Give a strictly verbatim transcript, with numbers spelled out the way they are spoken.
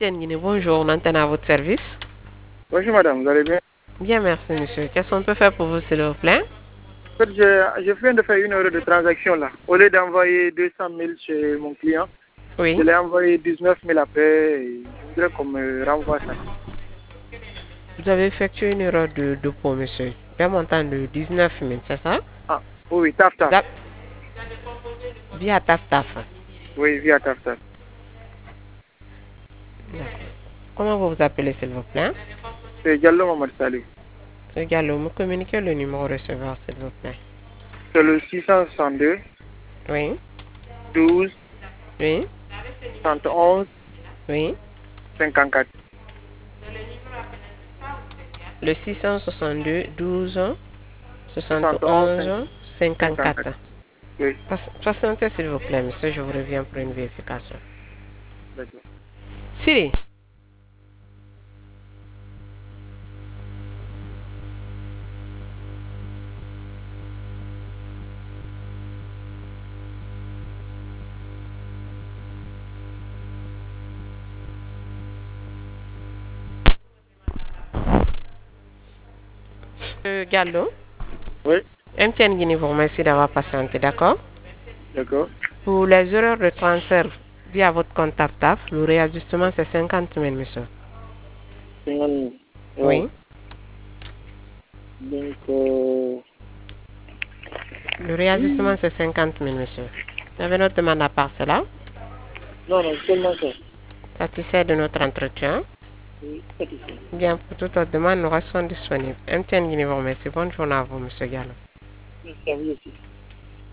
Guinée, bonjour, on antenne à votre service. Bonjour madame, vous allez bien? Bien, merci monsieur. Qu'est-ce qu'on peut faire pour vous, s'il vous plaît? En fait, je, je viens de faire une heure de transaction là. Au lieu d'envoyer deux cent mille chez mon client, je Oui. l'ai envoyé dix-neuf mille après et je voudrais qu'on me renvoie ça. Vous avez effectué une erreur de dépôt, monsieur. Un montant de dix-neuf mille, c'est ça? Ah, oui, oui, taf taf. Zap. Via Taf Taf. Oui, via taf taf. D'accord. Comment vous vous appelez, s'il vous plaît? C'est Diallo Mamad Salih. Monsieur Gallo, me communiquez le numéro receveur, s'il vous plaît. C'est le six cent soixante-deux, Oui. douze, Oui. cent onze, Oui. cinquante-quatre. Le six cent soixante-deux, douze, soixante onze, soixante et onze, cinquante-quatre. cinquante-quatre. Oui, Patientez, s'il vous plaît, monsieur, je vous reviens pour une vérification. d'accord. Siri. Monsieur Gallo, Oui, M T N Guinée vous remercie d'avoir patienté, d'accord? d'accord. Pour les erreurs de transfert via votre compte Taf Taf, le réajustement c'est cinquante mille, monsieur. cinquante mille. Ouais. Oui. Donc, euh... Le réajustement c'est cinquante mille, monsieur. Vous avez notre demande à part cela? non, non, seulement ça. Satisfait de notre entretien? Oui, satisfait. Bien, pour toute autre demande, nous restons disponibles. M T N Guinée vous remercie. Bonne journée à vous, monsieur Gallo. Merci à vous aussi.